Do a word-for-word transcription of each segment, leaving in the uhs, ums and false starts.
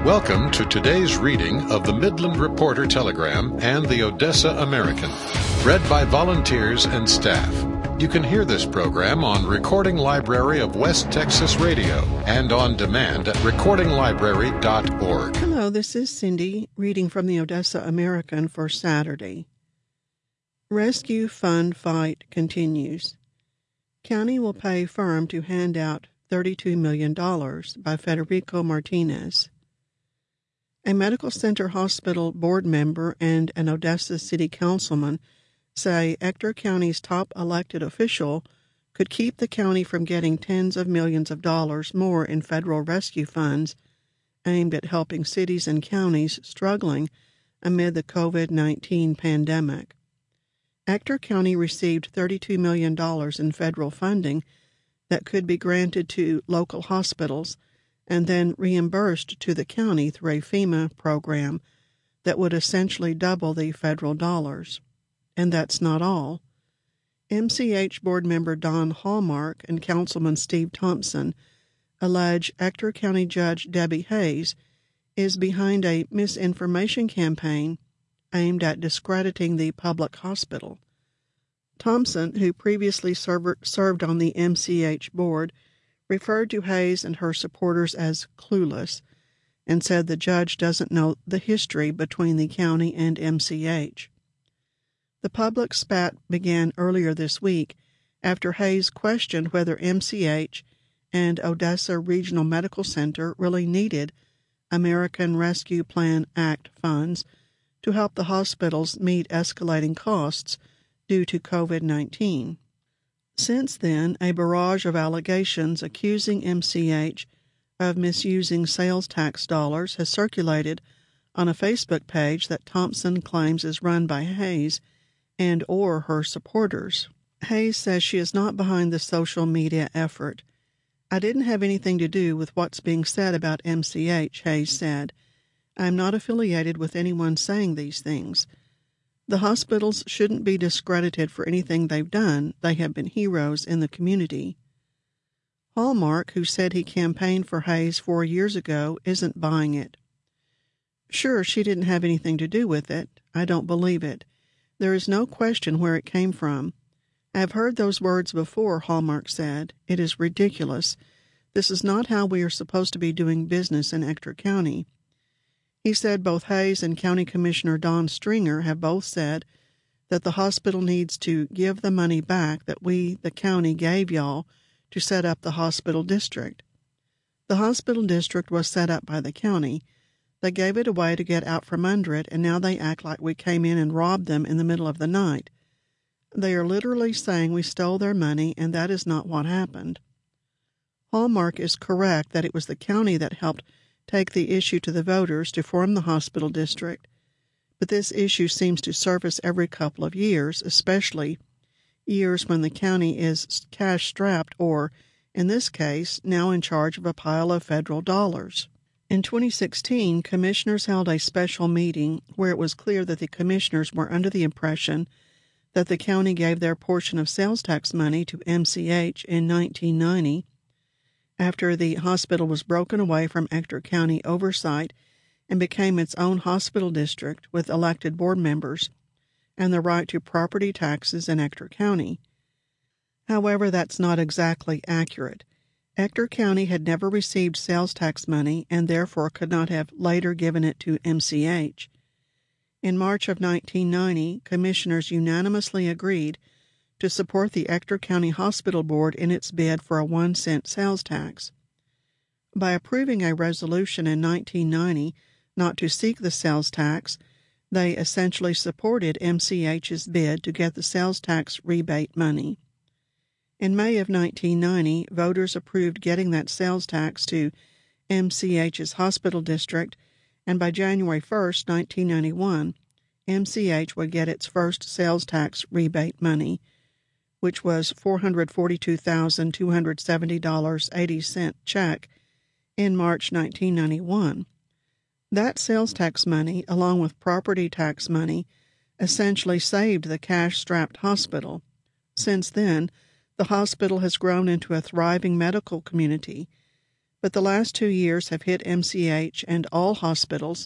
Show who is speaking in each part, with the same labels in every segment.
Speaker 1: Welcome to today's reading of the Midland Reporter Telegram and the Odessa American, read by volunteers and staff. You can hear this program on Recording Library of West Texas Radio and on demand at recording library dot org.
Speaker 2: Hello, this is Cindy reading from the Odessa American for Saturday. Rescue Fund fight continues. County will pay firm to hand out thirty-two million dollars by Federico Martinez. A medical center hospital board member and an Odessa city councilman say Ector County's top elected official could keep the county from getting tens of millions of dollars more in federal rescue funds aimed at helping cities and counties struggling amid the covid nineteen pandemic. Ector County received thirty-two million dollars in federal funding that could be granted to local hospitals and then reimbursed to the county through a FEMA program that would essentially double the federal dollars. And that's not all. M C H board member Don Hallmark and Councilman Steve Thompson allege Ector County Judge Debbie Hayes is behind a misinformation campaign aimed at discrediting the public hospital. Thompson, who previously served, served on the M C H board, referred to Hayes and her supporters as clueless and said the judge doesn't know the history between the county and M C H. The public spat began earlier this week after Hayes questioned whether M C H and Odessa Regional Medical Center really needed American Rescue Plan Act funds to help the hospitals meet escalating costs due to covid nineteen. Since then, a barrage of allegations accusing M C H of misusing sales tax dollars has circulated on a Facebook page that Thompson claims is run by Hayes and or her supporters. Hayes says she is not behind the social media effort. I didn't have anything to do with what's being said about M C H, Hayes said. I am not affiliated with anyone saying these things. The hospitals shouldn't be discredited for anything they've done. They have been heroes in the community. Hallmark, who said he campaigned for Hayes four years ago, isn't buying it. Sure, she didn't have anything to do with it. I don't believe it. There is no question where it came from. I have heard those words before, Hallmark said. It is ridiculous. This is not how we are supposed to be doing business in Ector County. He said both Hayes and County Commissioner Don Stringer have both said that the hospital needs to give the money back that we, the county, gave y'all to set up the hospital district. The hospital district was set up by the county. They gave it away to get out from under it, and now they act like we came in and robbed them in the middle of the night. They are literally saying we stole their money, and that is not what happened. Hallmark is correct that it was the county that helped take the issue to the voters to form the hospital district, but this issue seems to surface every couple of years, especially years when the county is cash-strapped or, in this case, now in charge of a pile of federal dollars. In twenty sixteen, commissioners held a special meeting where it was clear that the commissioners were under the impression that the county gave their portion of sales tax money to M C H in nineteen ninety, after the hospital was broken away from Ector County oversight and became its own hospital district with elected board members and the right to property taxes in Ector County. However, that's not exactly accurate. Ector County had never received sales tax money and therefore could not have later given it to M C H. In March of nineteen ninety, commissioners unanimously agreed to support the Ector County Hospital Board in its bid for a one cent sales tax. By approving a resolution in nineteen ninety not to seek the sales tax, they essentially supported M C H's bid to get the sales tax rebate money. In May of nineteen ninety, voters approved getting that sales tax to M C H's hospital district, and by January first, nineteen ninety-one, M C H would get its first sales tax rebate money, which was four hundred forty-two thousand two hundred seventy dollars and eighty cents check in March nineteen ninety-one. That sales tax money, along with property tax money, essentially saved the cash-strapped hospital. Since then, the hospital has grown into a thriving medical community, but the last two years have hit M C H and all hospitals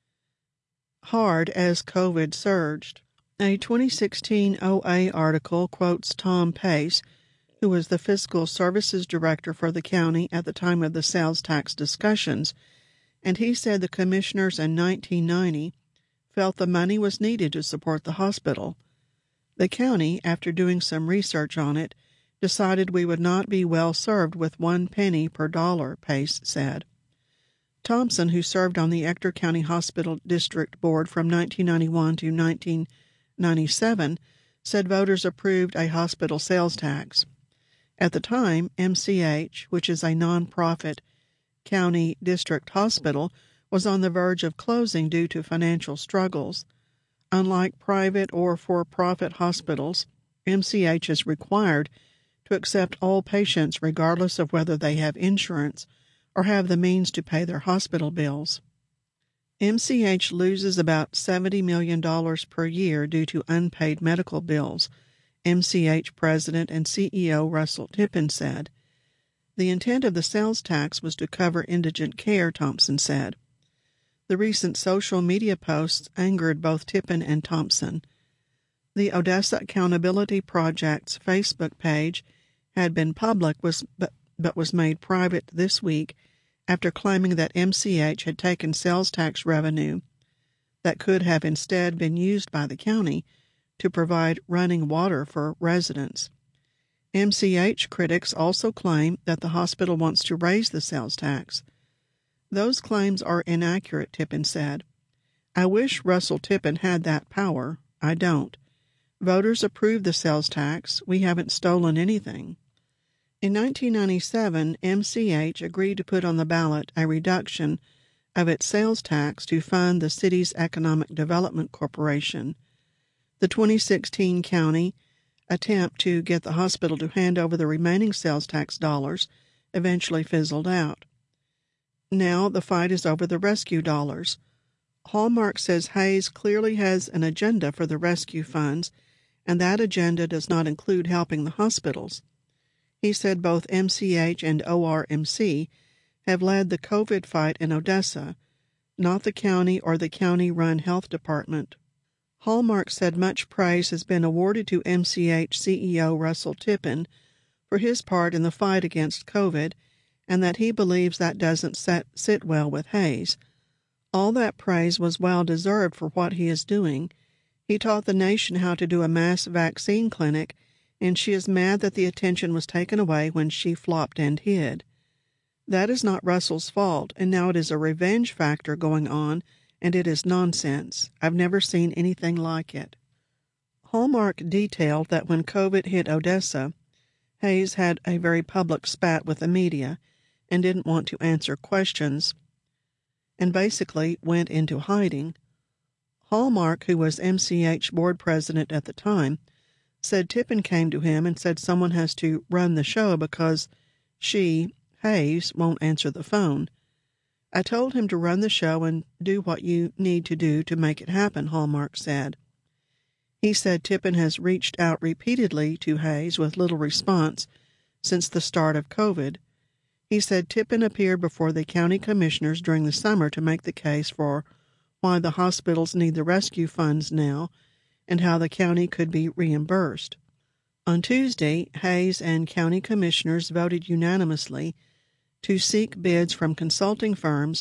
Speaker 2: hard as COVID surged. A twenty sixteen O A article quotes Tom Pace, who was the Fiscal Services Director for the county at the time of the sales tax discussions, and he said the commissioners in nineteen ninety felt the money was needed to support the hospital. The county, after doing some research on it, decided we would not be well served with one penny per dollar, Pace said. Thompson, who served on the Ector County Hospital District Board from nineteen ninety-one to nineteen ninety-seven, said voters approved a hospital sales tax. At the time, M C H, which is a nonprofit county district hospital, was on the verge of closing due to financial struggles. Unlike private or for-profit hospitals, M C H is required to accept all patients regardless of whether they have insurance or have the means to pay their hospital bills. M C H loses about seventy million dollars per year due to unpaid medical bills, M C H President and C E O Russell Tippin said. The intent of the sales tax was to cover indigent care, Thompson said. The recent social media posts angered both Tippin and Thompson. The Odessa Accountability Project's Facebook page had been public was but, but was made private this week after claiming that M C H had taken sales tax revenue that could have instead been used by the county to provide running water for residents. M C H critics also claim that the hospital wants to raise the sales tax. Those claims are inaccurate, Tippin said. I wish Russell Tippin had that power. I don't. Voters approved the sales tax. We haven't stolen anything. In nineteen ninety-seven, M C H agreed to put on the ballot a reduction of its sales tax to fund the city's Economic Development Corporation. The twenty sixteen county attempt to get the hospital to hand over the remaining sales tax dollars eventually fizzled out. Now the fight is over the rescue dollars. Hallmark says Hayes clearly has an agenda for the rescue funds, and that agenda does not include helping the hospitals. He said both M C H and O R M C have led the COVID fight in Odessa, not the county or the county-run health department. Hallmark said much praise has been awarded to M C H C E O Russell Tippin for his part in the fight against COVID, and that he believes that doesn't set, sit well with Hayes. All that praise was well-deserved for what he is doing. He taught the nation how to do a mass vaccine clinic, and she is mad that the attention was taken away when she flopped and hid. That is not Russell's fault, and now it is a revenge factor going on, and it is nonsense. I've never seen anything like it. Hallmark detailed that when COVID hit Odessa, Hayes had a very public spat with the media and didn't want to answer questions and basically went into hiding. Hallmark, who was M C H board president at the time, said Tippin came to him and said someone has to run the show because she, Hayes, won't answer the phone. I told him to run the show and do what you need to do to make it happen, Hallmark said. He said Tippin has reached out repeatedly to Hayes with little response since the start of COVID. He said Tippin appeared before the county commissioners during the summer to make the case for why the hospitals need the rescue funds now and how the county could be reimbursed. On Tuesday, Hayes and county commissioners voted unanimously to seek bids from consulting firms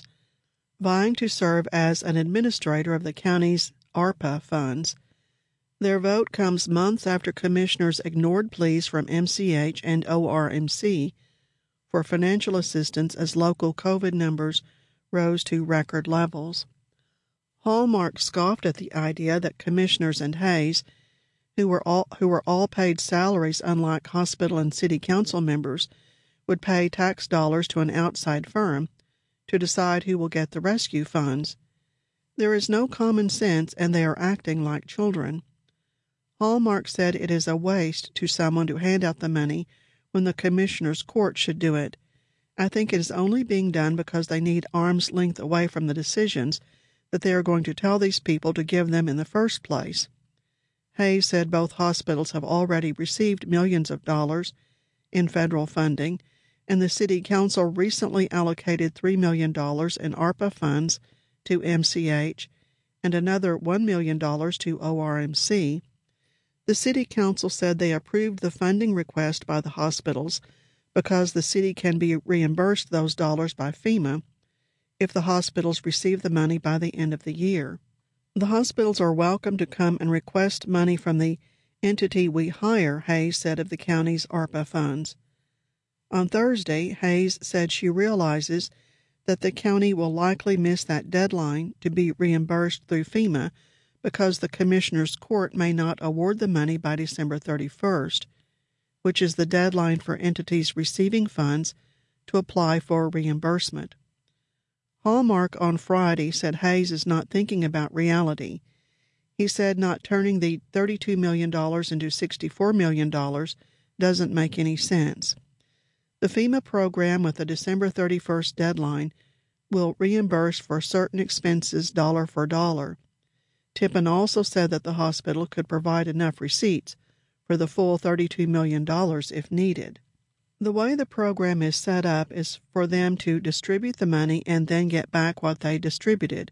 Speaker 2: vying to serve as an administrator of the county's ARPA funds. Their vote comes months after commissioners ignored pleas from M C H and O R M C for financial assistance as local COVID numbers rose to record levels. Hallmark scoffed at the idea that commissioners and Hayes, who were all who were all paid salaries unlike hospital and city council members, would pay tax dollars to an outside firm to decide who will get the rescue funds. There is no common sense, and they are acting like children. Hallmark said it is a waste to someone to hand out the money when the commissioner's court should do it. I think it is only being done because they need arm's length away from the decisions that they are going to tell these people to give them in the first place. Hayes said both hospitals have already received millions of dollars in federal funding and the City Council recently allocated three million dollars in ARPA funds to M C H and another one million dollars to O R M C, the City Council said they approved the funding request by the hospitals because the city can be reimbursed those dollars by FEMA if the hospitals receive the money by the end of the year. The hospitals are welcome to come and request money from the entity we hire, Hayes said of the county's ARPA funds. On Thursday, Hayes said she realizes that the county will likely miss that deadline to be reimbursed through FEMA because the Commissioner's Court may not award the money by December thirty-first, which is the deadline for entities receiving funds to apply for reimbursement. Hallmark on Friday said Hayes is not thinking about reality. He said not turning the thirty-two million dollars into sixty-four million dollars doesn't make any sense. The FEMA program with a December thirty-first deadline will reimburse for certain expenses dollar for dollar. Tippin also said that the hospital could provide enough receipts for the full thirty-two million dollars if needed. The way the program is set up is for them to distribute the money and then get back what they distributed.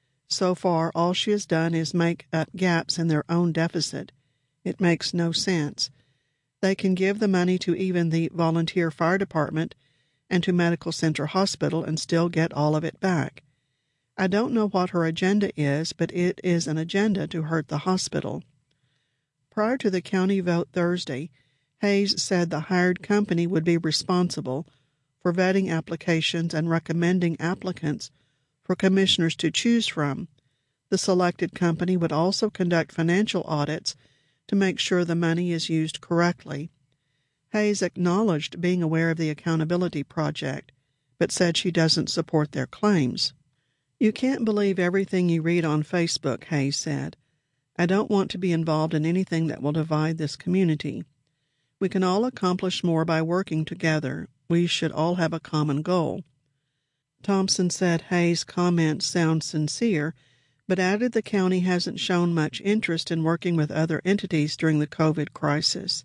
Speaker 2: So far, all she has done is make up gaps in their own deficit. It makes no sense. They can give the money to even the volunteer fire department and to Medical Center Hospital and still get all of it back. I don't know what her agenda is, but it is an agenda to hurt the hospital. Prior to the county vote Thursday, Hayes said the hired company would be responsible for vetting applications and recommending applicants for commissioners to choose from. The selected company would also conduct financial audits to make sure the money is used correctly. Hayes acknowledged being aware of the Accountability Project, but said she doesn't support their claims. You can't believe everything you read on Facebook, Hayes said. I don't want to be involved in anything that will divide this community. We can all accomplish more by working together. We should all have a common goal. Thompson said Hayes' comments sound sincere, but added the county hasn't shown much interest in working with other entities during the COVID crisis.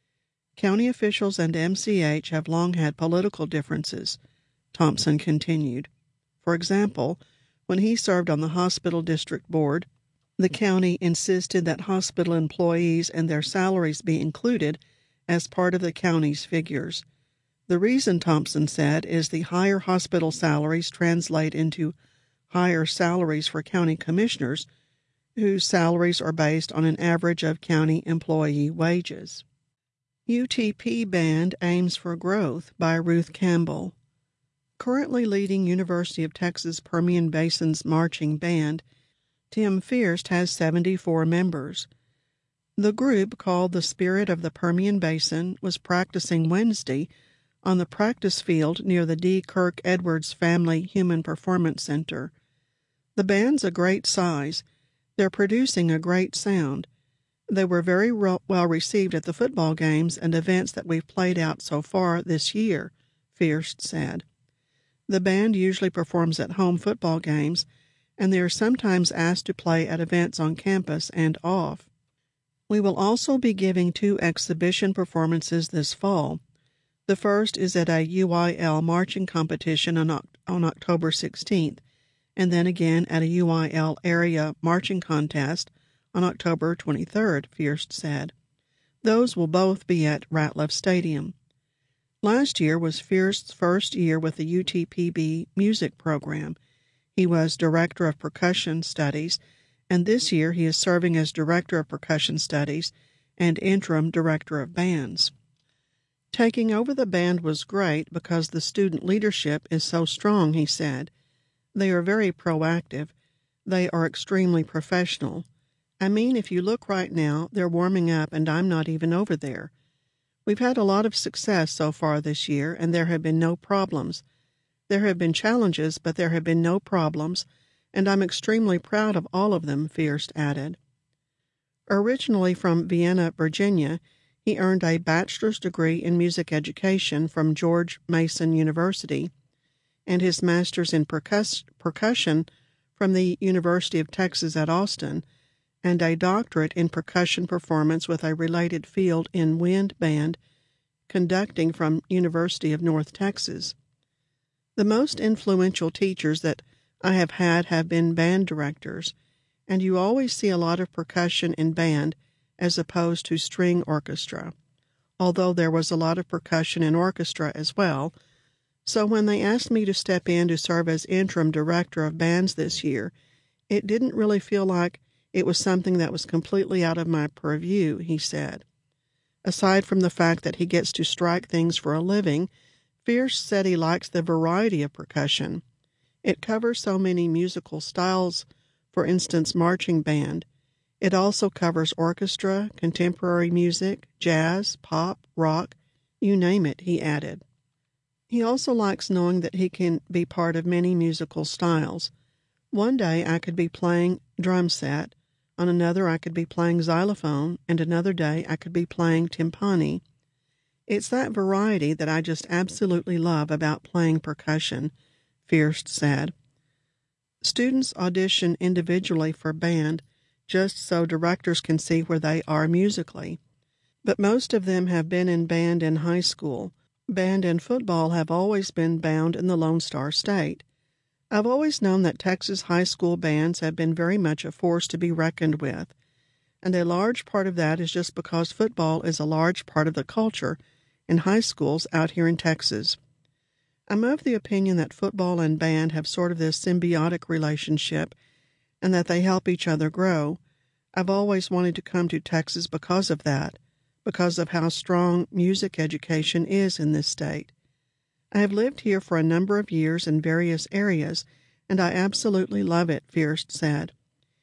Speaker 2: County officials and M C H have long had political differences, Thompson continued. For example, when he served on the hospital district board, the county insisted that hospital employees and their salaries be included as part of the county's figures. The reason, Thompson said, is the higher hospital salaries translate into higher salaries for county commissioners, whose salaries are based on an average of county employee wages. U T P Band Aims for Growth by Ruth Campbell. Currently leading University of Texas Permian Basin's marching band, Tim Fierst has seventy-four members. The group, called the Spirit of the Permian Basin, was practicing Wednesday on the practice field near the D. Kirk Edwards Family Human Performance Center. The band's a great size. They're producing a great sound. They were very well received at the football games and events that we've played out so far this year, Fierst said. The band usually performs at home football games, and they are sometimes asked to play at events on campus and off. We will also be giving two exhibition performances this fall. The first is at a U I L marching competition on, on October sixteenth, and then again at a U I L area marching contest on October twenty-third, Fierst said. Those will both be at Ratliff Stadium. Last year was Fierst's first year with the U T P B music program. He was Director of Percussion Studies, and this year he is serving as Director of Percussion Studies and Interim Director of Bands. Taking over the band was great because the student leadership is so strong, he said. They are very proactive. They are extremely professional. I mean, if you look right now, they're warming up and I'm not even over there. We've had a lot of success so far this year, and there have been no problems. There have been challenges, but there have been no problems, and I'm extremely proud of all of them, Fierst added. Originally from Vienna, Virginia, he earned a bachelor's degree in music education from George Mason University and his master's in percuss- percussion from the University of Texas at Austin, and a doctorate in percussion performance with a related field in wind band conducting from University of North Texas. The most influential teachers that I have had have been band directors, and you always see a lot of percussion in band as opposed to string orchestra, although there was a lot of percussion in orchestra as well. So when they asked me to step in to serve as interim director of bands this year, it didn't really feel like it was something that was completely out of my purview, he said. Aside from the fact that he gets to strike things for a living, Fierce said he likes the variety of percussion. It covers so many musical styles, for instance, marching band. It also covers orchestra, contemporary music, jazz, pop, rock, you name it, he added. He also likes knowing that he can be part of many musical styles. One day I could be playing drum set, on another I could be playing xylophone, and another day I could be playing timpani. It's that variety that I just absolutely love about playing percussion, Fierce said. Students audition individually for band just so directors can see where they are musically. But most of them have been in band in high school. Band and football have always been bound in the Lone Star State. I've always known that Texas high school bands have been very much a force to be reckoned with, and a large part of that is just because football is a large part of the culture in high schools out here in Texas. I'm of the opinion that football and band have sort of this symbiotic relationship and that they help each other grow. I've always wanted to come to Texas because of that, because of how strong music education is in this state. I have lived here for a number of years in various areas, and I absolutely love it, Fierce said.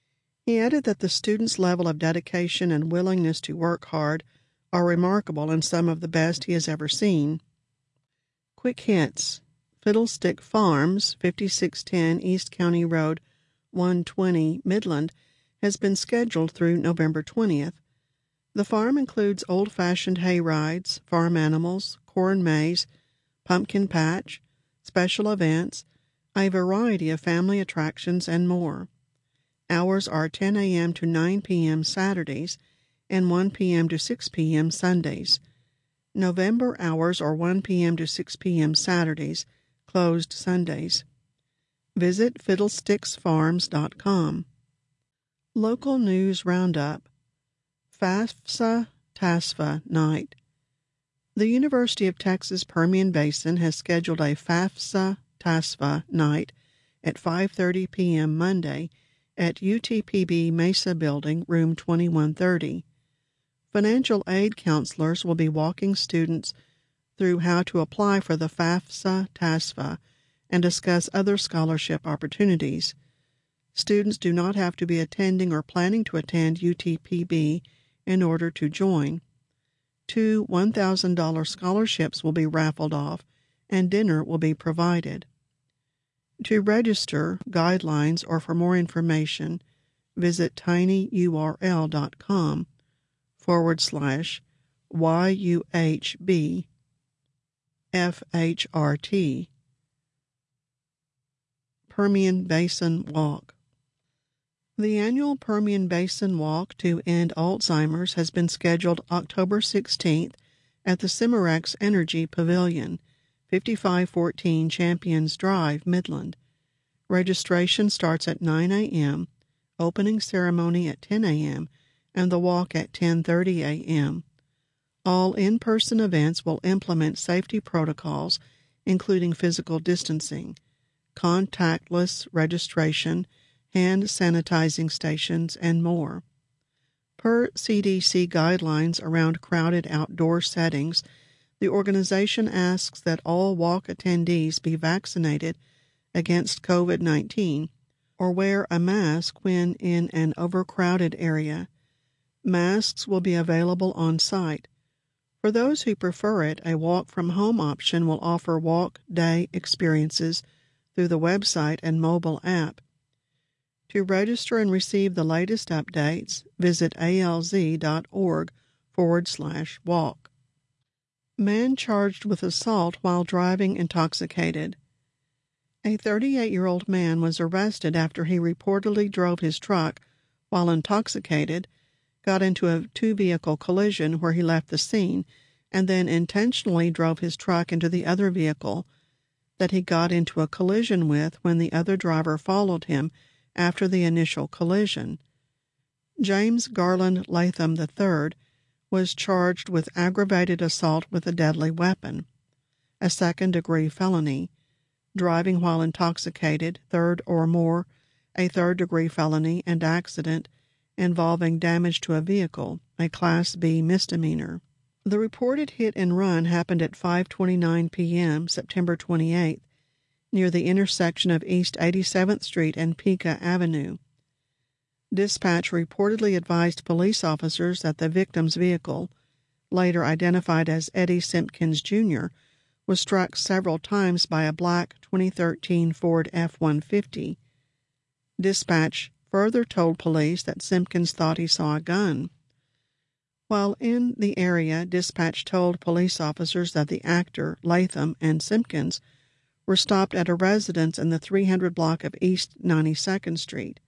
Speaker 2: He added that the students' level of dedication and willingness to work hard are remarkable and some of the best he has ever seen. Quick hits. Fiddlestick Farms, fifty-six ten East County Road, one twenty, Midland, has been scheduled through November twentieth. The farm includes old-fashioned hay rides, farm animals, corn maze, pumpkin patch, special events, a variety of family attractions, and more. Hours are ten a.m. to nine p.m. Saturdays and one p.m. to six p.m. Sundays. November hours are one p.m. to six p.m. Saturdays, closed Sundays. Visit fiddlesticks farms dot com. Local News Roundup. FAFSA TASFA Night. The University of Texas Permian Basin has scheduled a FAFSA TASFA night at five thirty p.m. Monday at U T P B Mesa Building, room twenty-one thirty. Financial aid counselors will be walking students through how to apply for the FAFSA TASFA and discuss other scholarship opportunities. Students do not have to be attending or planning to attend U T P B in order to join. Two one thousand dollars scholarships will be raffled off, and dinner will be provided. To register, guidelines, or for more information, visit tinyurl.com forward slash YUHB FHRT Permian Basin Walk. The annual Permian Basin Walk to End Alzheimer's has been scheduled October sixteenth at the Cimarex Energy Pavilion, fifty-five fourteen Champions Drive, Midland. Registration starts at nine a.m., opening ceremony at ten a.m., and the walk at ten thirty a.m. All in-person events will implement safety protocols, including physical distancing, contactless registration, hand sanitizing stations, and more. Per C D C guidelines around crowded outdoor settings, the organization asks that all walk attendees be vaccinated against COVID nineteen or wear a mask when in an overcrowded area. Masks will be available on site. For those who prefer it, a walk-from-home option will offer walk day experiences through the website and mobile app. To register and receive the latest updates, visit alz.org forward slash walk. Man charged with assault while driving intoxicated. A thirty-eight-year-old man was arrested after he reportedly drove his truck while intoxicated, got into a two-vehicle collision where he left the scene, and then intentionally drove his truck into the other vehicle that he got into a collision with when the other driver followed him after the initial collision. James Garland Latham the third was charged with aggravated assault with a deadly weapon, a second-degree felony, driving while intoxicated, third or more, a third-degree felony, and accident involving damage to a vehicle, a Class B misdemeanor. The reported hit-and-run happened at five twenty-nine p.m., September twenty-eighth, near the intersection of East eighty-seventh Street and Pica Avenue. Dispatch reportedly advised police officers that the victim's vehicle, later identified as Eddie Simpkins Junior, was struck several times by a black twenty thirteen Ford F one fifty. Dispatch further told police that Simpkins thought he saw a gun. While in the area, dispatch told police officers that the actor, Latham, and Simpkins were stopped at a residence in the three hundred block of East ninety-second Street.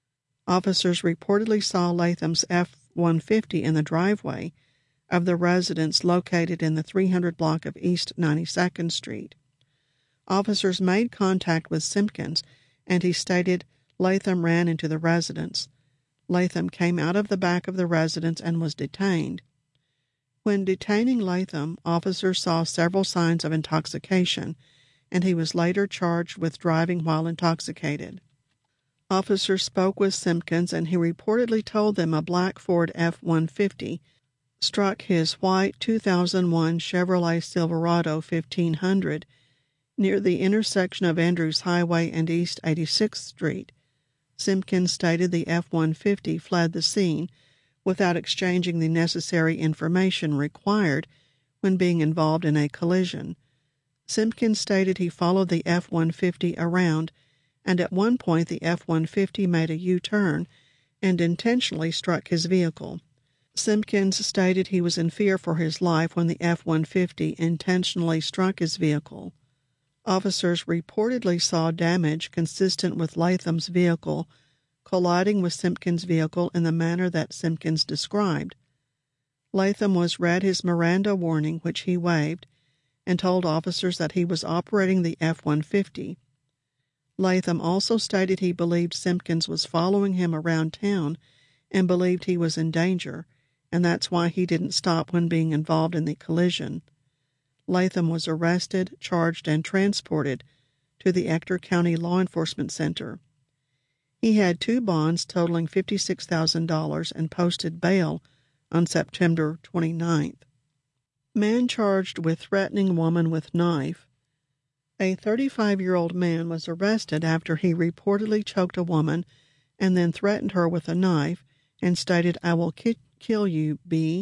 Speaker 2: Officers reportedly saw Latham's F one fifty in the driveway of the residence located in the three hundred block of East ninety-second Street. Officers made contact with Simpkins, and he stated Latham ran into the residence. Latham came out of the back of the residence and was detained. When detaining Latham, officers saw several signs of intoxication, and he was later charged with driving while intoxicated. Officers spoke with Simpkins, and he reportedly told them a black Ford F one fifty struck his white two thousand one Chevrolet Silverado fifteen hundred near the intersection of Andrews Highway and East eighty-sixth Street. Simpkins stated the F one fifty fled the scene without exchanging the necessary information required when being involved in a collision. Simpkins stated he followed the F one fifty around, and at one point the F one fifty made a U-turn and intentionally struck his vehicle. Simpkins stated he was in fear for his life when the F one fifty intentionally struck his vehicle. Officers reportedly saw damage consistent with Latham's vehicle colliding with Simpkins' vehicle in the manner that Simpkins described. Latham was read his Miranda warning, which he waived, and told officers that he was operating the F one fifty. Latham also stated he believed Simpkins was following him around town and believed he was in danger, and that's why he didn't stop when being involved in the collision. Latham was arrested, charged, and transported to the Ector County Law Enforcement Center. He had two bonds totaling fifty-six thousand dollars and posted bail on September twenty-ninth. Man charged with threatening woman with knife. A thirty-five-year-old man was arrested after he reportedly choked a woman and then threatened her with a knife and stated, "I will ki- kill you, B."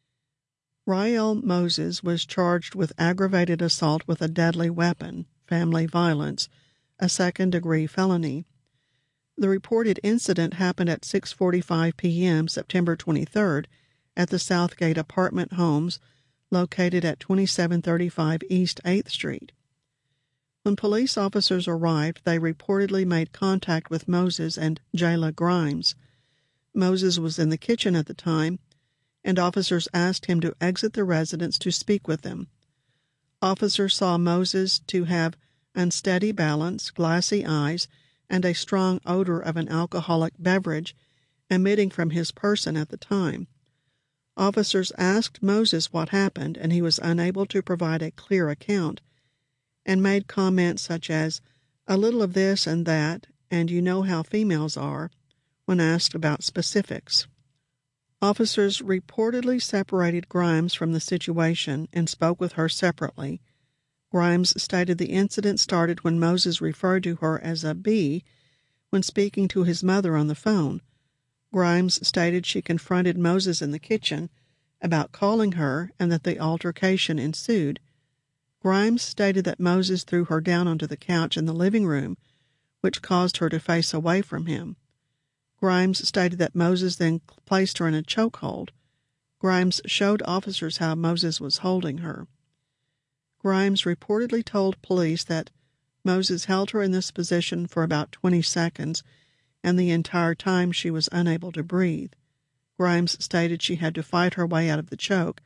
Speaker 2: Rael Moses was charged with aggravated assault with a deadly weapon, family violence, a second-degree felony. The reported incident happened at six forty-five p.m. September twenty-third at the Southgate Apartment Homes located at twenty-seven thirty-five East eighth Street. When police officers arrived, they reportedly made contact with Moses and Jayla Grimes. Moses was in the kitchen at the time, and officers asked him to exit the residence to speak with them. Officers saw Moses to have unsteady balance, glassy eyes, and a strong odor of an alcoholic beverage emitting from his person at the time. Officers asked Moses what happened, and he was unable to provide a clear account, and made comments such as, "a little of this and that, and you know how females are," when asked about specifics. Officers reportedly separated Grimes from the situation and spoke with her separately. Grimes stated the incident started when Moses referred to her as a B when speaking to his mother on the phone. Grimes stated she confronted Moses in the kitchen about calling her and that the altercation ensued. Grimes stated that Moses threw her down onto the couch in the living room, which caused her to face away from him. Grimes stated that Moses then placed her in a chokehold. Grimes showed officers how Moses was holding her. Grimes reportedly told police that Moses held her in this position for about twenty seconds, and the entire time she was unable to breathe. Grimes stated she had to fight her way out of the choke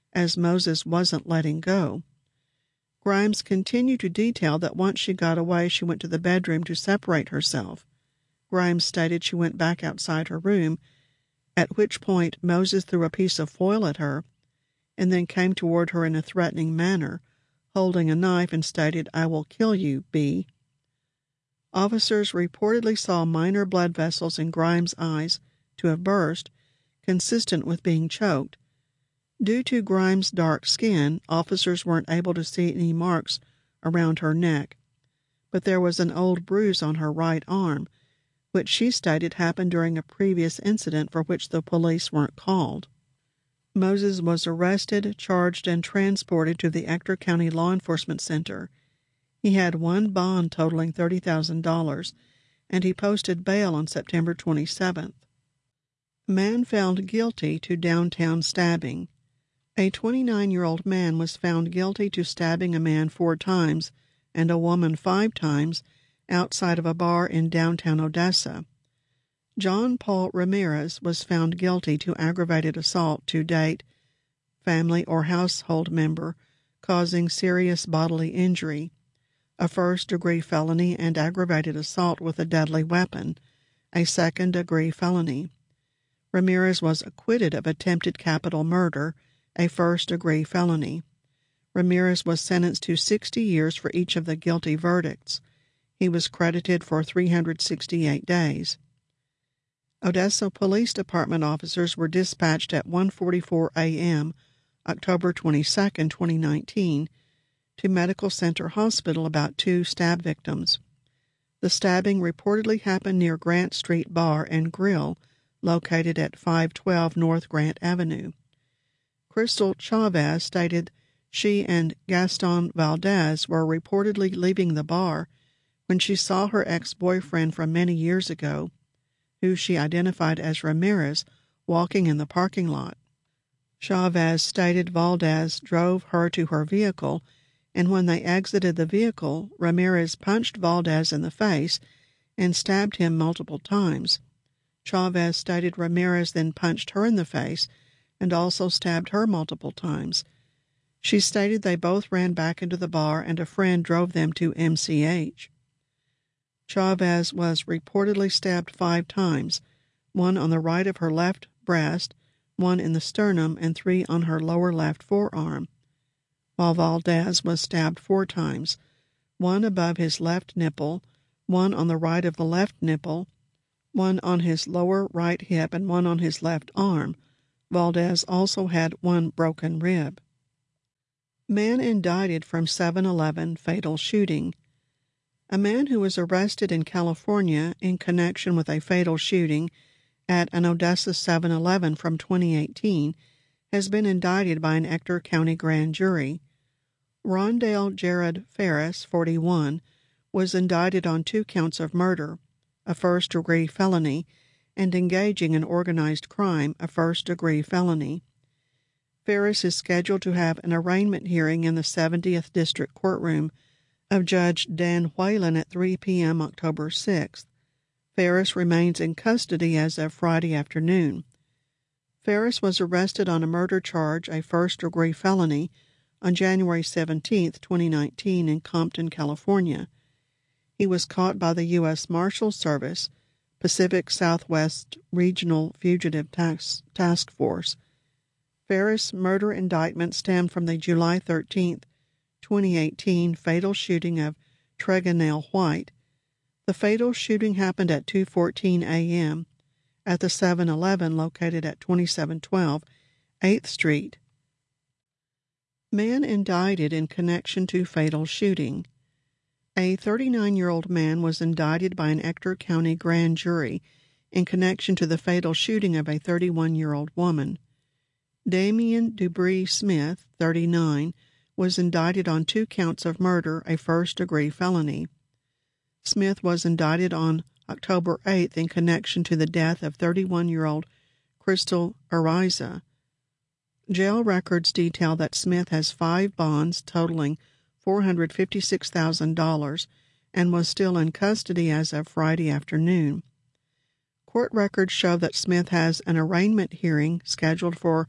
Speaker 2: as Moses wasn't letting go. Grimes continued to detail that once she got away, she went to the bedroom to separate herself. Grimes stated she went back outside her room, at which point Moses threw a piece of foil at her and then came toward her in a threatening manner, holding a knife, and stated, "I will kill you, B." Officers reportedly saw minor blood vessels in Grimes' eyes to have burst, consistent with being choked. Due to Grimes' dark skin, officers weren't able to see any marks around her neck, but there was an old bruise on her right arm, which she stated happened during a previous incident for which the police weren't called. Moses was arrested, charged, and transported to the Ector County Law Enforcement Center. He had one bond totaling thirty thousand dollars, and he posted bail on September twenty-seventh. Man found guilty to downtown stabbing. A twenty-nine-year-old man was found guilty to stabbing a man four times and a woman five times outside of a bar in downtown Odessa. John Paul Ramirez was found guilty to aggravated assault to date, family or household member, causing serious bodily injury, a first-degree felony, and aggravated assault with a deadly weapon, a second-degree felony. Ramirez was acquitted of attempted capital murder, a first-degree felony. Ramirez was sentenced to sixty years for each of the guilty verdicts. He was credited for three hundred sixty-eight days. Odessa Police Department officers were dispatched at one forty-four a.m., October twenty-second, twenty nineteen, to Medical Center Hospital about two stab victims. The stabbing reportedly happened near Grant Street Bar and Grill, located at five twelve North Grant Avenue. Crystal Chavez stated she and Gaston Valdez were reportedly leaving the bar when she saw her ex-boyfriend from many years ago, who she identified as Ramirez, walking in the parking lot. Chavez stated Valdez drove her to her vehicle, and when they exited the vehicle, Ramirez punched Valdez in the face and stabbed him multiple times. Chavez stated Ramirez then punched her in the face and also stabbed her multiple times. She stated they both ran back into the bar and a friend drove them to M C H. Chavez was reportedly stabbed five times, one on the right of her left breast, one in the sternum, and three on her lower left forearm, while Valdez was stabbed four times, one above his left nipple, one on the right of the left nipple, one on his lower right hip, and one on his left arm. Valdez also had one broken rib. Man indicted from seven eleven fatal shooting. A man who was arrested in California in connection with a fatal shooting at an Odessa seven eleven from twenty eighteen has been indicted by an Ector County grand jury. Rondale Jared Ferris, forty-one, was indicted on two counts of murder, a first-degree felony, and engaging in organized crime, a first-degree felony. Ferris is scheduled to have an arraignment hearing in the seventieth District Courtroom of Judge Dan Whalen at three p.m. October sixth. Ferris remains in custody as of Friday afternoon. Ferris was arrested on a murder charge, a first-degree felony, on January seventeenth, twenty nineteen, in Compton, California. He was caught by the U S Marshals Service, Pacific Southwest Regional Fugitive Task, Task Force. Ferris' murder indictment stemmed from the July thirteenth, twenty eighteen fatal shooting of Tregonell White. The fatal shooting happened at two fourteen a.m. at the seven eleven located at twenty-seven twelve eighth Street. Man indicted in connection to fatal shooting. A thirty-nine-year-old man was indicted by an Ector County grand jury in connection to the fatal shooting of a thirty-one-year-old woman. Damian Dubree Smith, thirty-nine, was indicted on two counts of murder, a first-degree felony. Smith was indicted on October eighth in connection to the death of thirty-one-year-old Crystal Ariza. Jail records detail that Smith has five bonds totaling four hundred fifty-six thousand dollars and was still in custody as of Friday afternoon. Court records show that Smith has an arraignment hearing scheduled for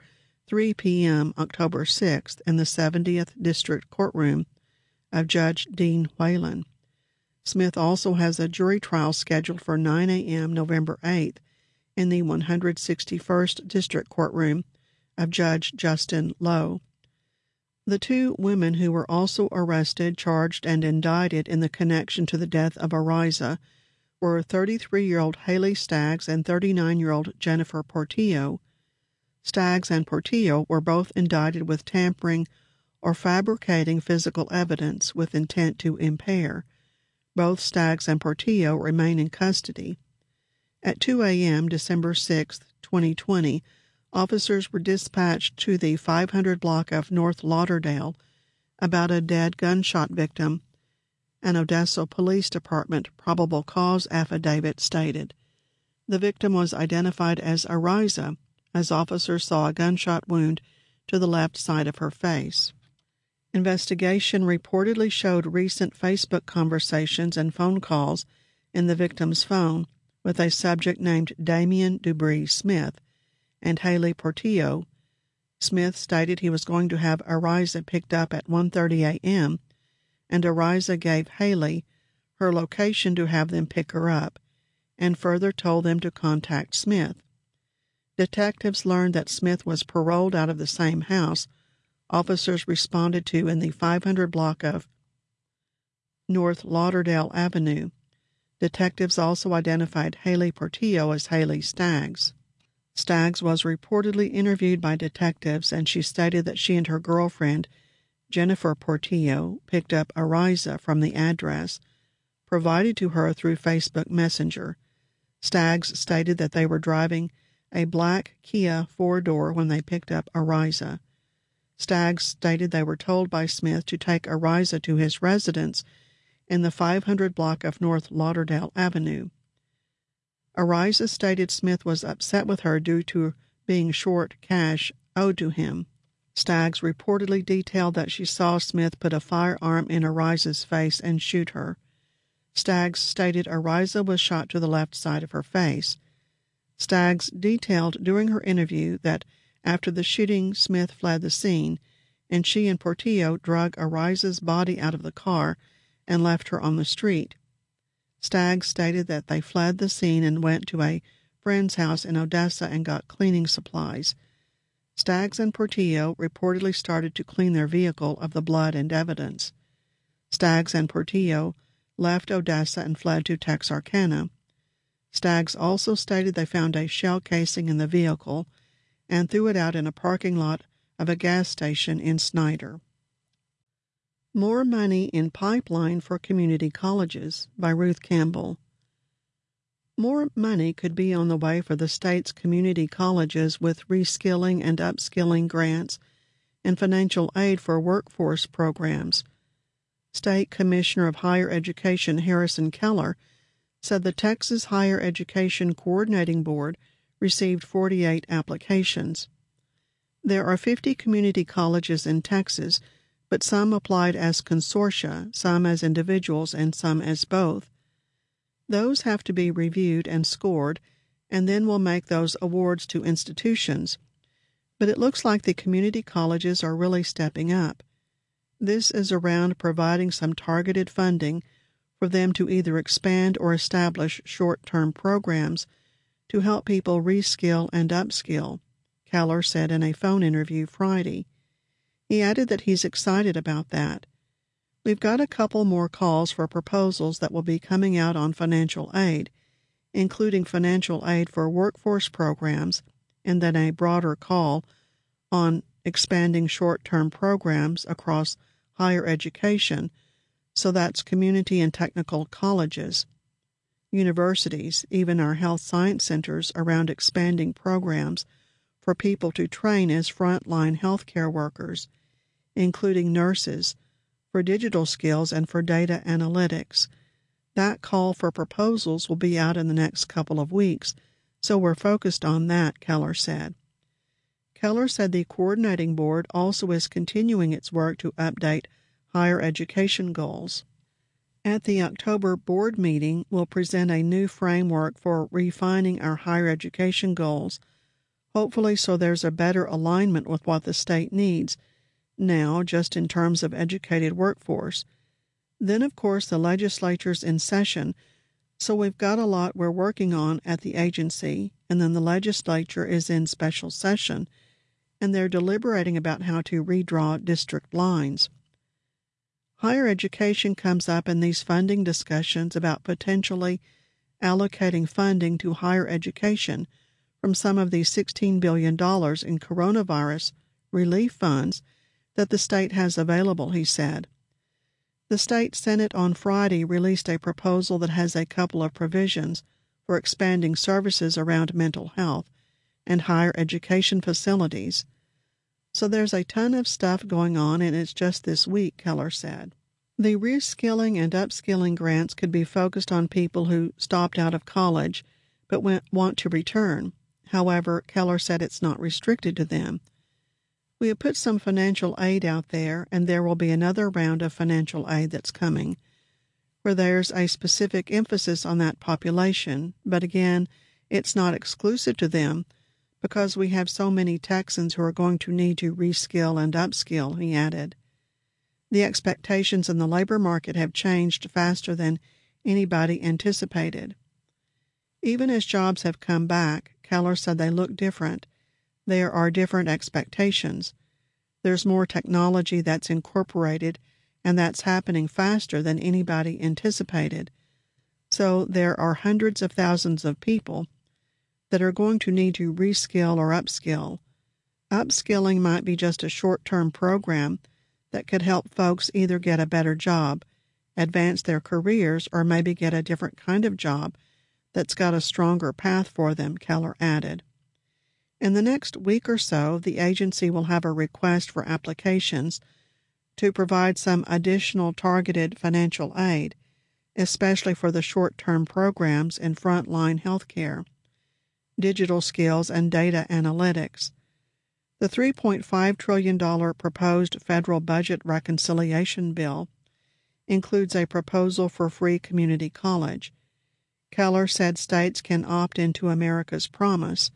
Speaker 2: three p.m. October sixth in the seventieth District Courtroom of Judge Dean Whalen. Smith also has a jury trial scheduled for nine a.m. November eighth in the one hundred sixty-first District Courtroom of Judge Justin Lowe. The two women who were also arrested, charged, and indicted in the connection to the death of Ariza were thirty-three-year-old Haley Staggs and thirty-nine-year-old Jennifer Portillo. Staggs and Portillo were both indicted with tampering or fabricating physical evidence with intent to impair. Both Staggs and Portillo remain in custody. At two a.m. December sixth, twenty twenty, officers were dispatched to the five hundred block of North Lauderdale about a dead gunshot victim. An Odessa Police Department probable cause affidavit stated. The victim was identified as Ariza, as officers saw a gunshot wound to the left side of her face. Investigation reportedly showed recent Facebook conversations and phone calls in the victim's phone with a subject named Damian Dubree Smith and Haley Portillo. Smith stated he was going to have Ariza picked up at one thirty a.m., and Ariza gave Haley her location to have them pick her up, and further told them to contact Smith. Detectives learned that Smith was paroled out of the same house officers responded to in the five hundred block of North Lauderdale Avenue. Detectives also identified Haley Portillo as Haley Staggs. Staggs was reportedly interviewed by detectives, and she stated that she and her girlfriend, Jennifer Portillo, picked up Ariza from the address provided to her through Facebook Messenger. Staggs stated that they were driving a black Kia four-door when they picked up Ariza. Staggs stated they were told by Smith to take Ariza to his residence in the five hundred block of North Lauderdale Avenue. Ariza stated Smith was upset with her due to being short cash owed to him. Staggs reportedly detailed that she saw Smith put a firearm in Ariza's face and shoot her. Staggs stated Ariza was shot to the left side of her face. Staggs detailed during her interview that after the shooting, Smith fled the scene, and she and Portillo drug Ariza's body out of the car and left her on the street. Staggs stated that they fled the scene and went to a friend's house in Odessa and got cleaning supplies. Staggs and Portillo reportedly started to clean their vehicle of the blood and evidence. Staggs and Portillo left Odessa and fled to Texarkana. Staggs also stated they found a shell casing in the vehicle and threw it out in a parking lot of a gas station in Snyder. More Money in Pipeline for Community Colleges by Ruth Campbell. More money could be on the way for the state's community colleges with reskilling and upskilling grants and financial aid for workforce programs. State Commissioner of Higher Education Harrison Keller said the Texas Higher Education Coordinating Board received forty-eight applications. There are fifty community colleges in Texas, but some applied as consortia, some as individuals, and some as both. Those have to be reviewed and scored, and then we'll make those awards to institutions. But it looks like the community colleges are really stepping up. This is around providing some targeted funding for them to either expand or establish short-term programs to help people reskill and upskill, Keller said in a phone interview Friday. He added that he's excited about that. We've got a couple more calls for proposals that will be coming out on financial aid, including financial aid for workforce programs, and then a broader call on expanding short-term programs across higher education, so that's community and technical colleges, universities, even our health science centers around expanding programs for people to train as frontline healthcare workers, including nurses, for digital skills and for data analytics. That call for proposals will be out in the next couple of weeks, so we're focused on that, Keller said. Keller said the coordinating board also is continuing its work to update higher education goals. At the October board meeting, we'll present a new framework for refining our higher education goals, hopefully so there's a better alignment with what the state needs now, just in terms of educated workforce. Then, of course, the legislature's in session, so we've got a lot we're working on at the agency, and then the legislature is in special session, and they're deliberating about how to redraw district lines. Higher education comes up in these funding discussions about potentially allocating funding to higher education from some of these sixteen billion dollars in coronavirus relief funds that the state has available, he said. The state Senate on Friday released a proposal that has a couple of provisions for expanding services around mental health and higher education facilities. So there's a ton of stuff going on, and it's just this week, Keller said. The reskilling and upskilling grants could be focused on people who stopped out of college but want to return. However, Keller said it's not restricted to them. We have put some financial aid out there, and there will be another round of financial aid that's coming, where there's a specific emphasis on that population, but again, it's not exclusive to them because we have so many Texans who are going to need to reskill and upskill, he added. The expectations in the labor market have changed faster than anybody anticipated. Even as jobs have come back, Keller said they look different. There are different expectations. There's more technology that's incorporated, and that's happening faster than anybody anticipated. So there are hundreds of thousands of people that are going to need to reskill or upskill. Upskilling might be just a short-term program that could help folks either get a better job, advance their careers, or maybe get a different kind of job that's got a stronger path for them, Keller added. In the next week or so, the agency will have a request for applications to provide some additional targeted financial aid, especially for the short-term programs in frontline healthcare, digital skills, and data analytics. The three point five trillion dollars proposed federal budget reconciliation bill includes a proposal for free community college. Keller said states can opt into America's Promise.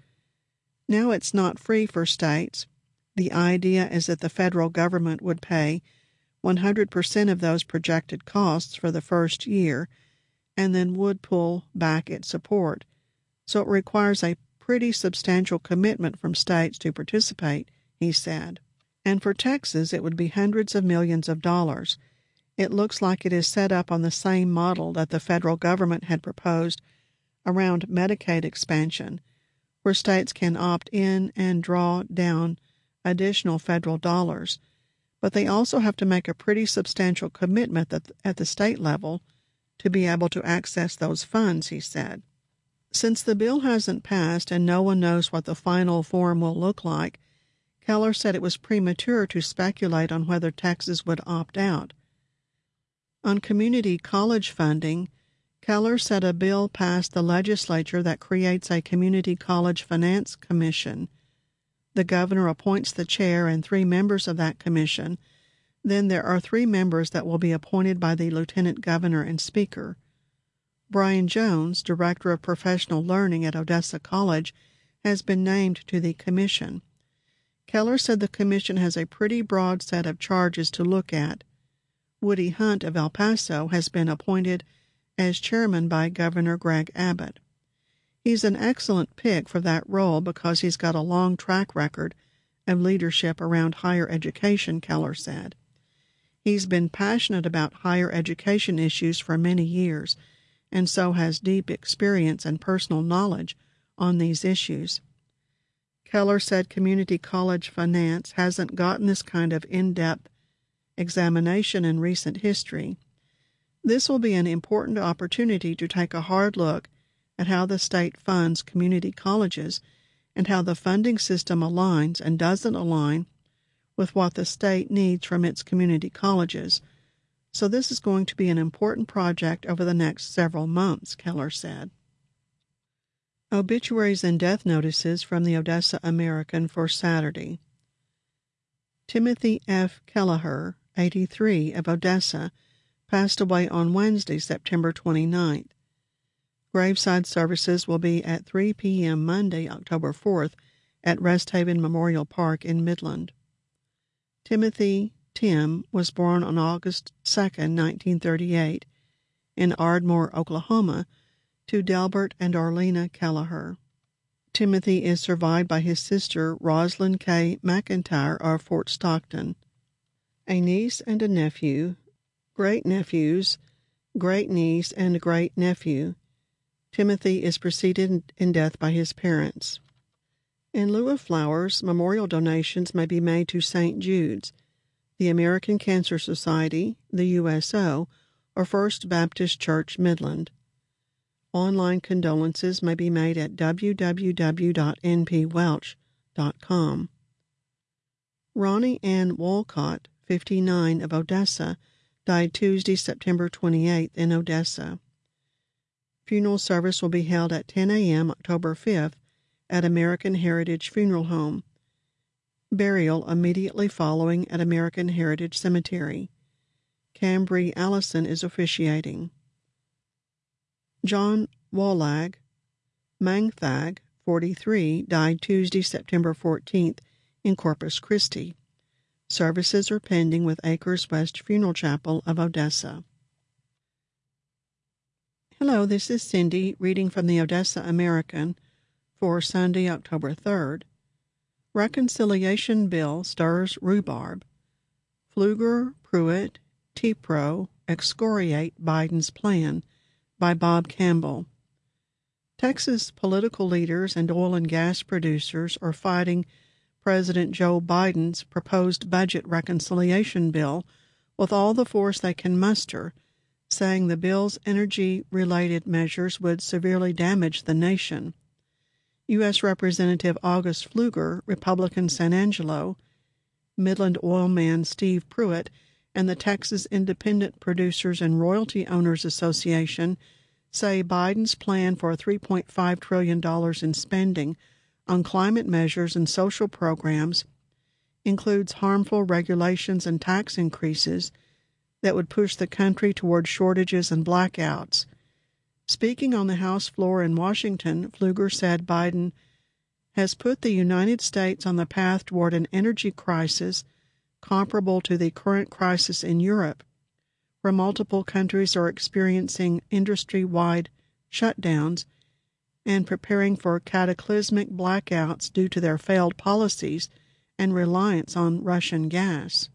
Speaker 2: Now it's not free for states. The idea is that the federal government would pay one hundred percent of those projected costs for the first year and then would pull back its support. So it requires a pretty substantial commitment from states to participate, he said. And for Texas, it would be hundreds of millions of dollars. It looks like it is set up on the same model that the federal government had proposed around Medicaid expansion, where states can opt in and draw down additional federal dollars, but they also have to make a pretty substantial commitment at the state level to be able to access those funds, he said. Since the bill hasn't passed and no one knows what the final form will look like, Keller said it was premature to speculate on whether Texas would opt out. On community college funding, Keller said a bill passed the legislature that creates a Community College Finance Commission. The governor appoints the chair and three members of that commission. Then there are three members that will be appointed by the lieutenant governor and speaker. Brian Jones, director of professional learning at Odessa College, has been named to the commission. Keller said the commission has a pretty broad set of charges to look at. Woody Hunt of El Paso has been appointed as chairman by Governor Greg Abbott. He's an excellent pick for that role because he's got a long track record of leadership around higher education, Keller said. He's been passionate about higher education issues for many years, and so has deep experience and personal knowledge on these issues. Keller said community college finance hasn't gotten this kind of in-depth examination in recent history. This will be an important opportunity to take a hard look at how the state funds community colleges and how the funding system aligns and doesn't align with what the state needs from its community colleges. So this is going to be an important project over the next several months, Keller said. Obituaries and death notices from the Odessa American for Saturday. Timothy F. Kelleher, eighty-three, of Odessa, passed away on Wednesday, September twenty-ninth. Graveside services will be at three p.m. Monday, October fourth, at Rest Haven Memorial Park in Midland. Timothy Tim was born on August second, nineteen thirty-eight, in Ardmore, Oklahoma, to Delbert and Arlena Kelleher. Timothy is survived by his sister, Rosalind K. McIntyre of Fort Stockton, a niece and a nephew, great-nephews, great-niece, and great-nephew. Timothy is preceded in death by his parents. In lieu of flowers, memorial donations may be made to Saint Jude's, the American Cancer Society, the U S O, or First Baptist Church Midland. Online condolences may be made at w w w dot n p welch dot com. Ronnie Ann Walcott, fifty-nine, of Odessa, died Tuesday, September twenty-eighth, in Odessa. Funeral service will be held at ten a.m. October fifth at American Heritage Funeral Home. Burial immediately following at American Heritage Cemetery. Cambry Allison is officiating. John Wallag Mangthag, forty-three, died Tuesday, September fourteenth, in Corpus Christi. Services are pending with Acres West Funeral Chapel of Odessa. Hello, this is Cindy reading from the Odessa American for Sunday, October third. Reconciliation Bill stirs rhubarb. Pfluger, Pruitt, T-Pro excoriate Biden's plan, by Bob Campbell. Texas political leaders and oil and gas producers are fighting President Joe Biden's proposed budget reconciliation bill with all the force they can muster, saying the bill's energy-related measures would severely damage the nation. U S Representative August Pfluger, Republican San Angelo, Midland oil man Steve Pruitt, and the Texas Independent Producers and Royalty Owners Association say Biden's plan for three point five trillion dollars in spending on climate measures and social programs includes harmful regulations and tax increases that would push the country toward shortages and blackouts. Speaking on the House floor in Washington, Pfluger said Biden has put the United States on the path toward an energy crisis comparable to the current crisis in Europe, where multiple countries are experiencing industry-wide shutdowns and preparing for cataclysmic blackouts due to their failed policies and reliance on Russian gas.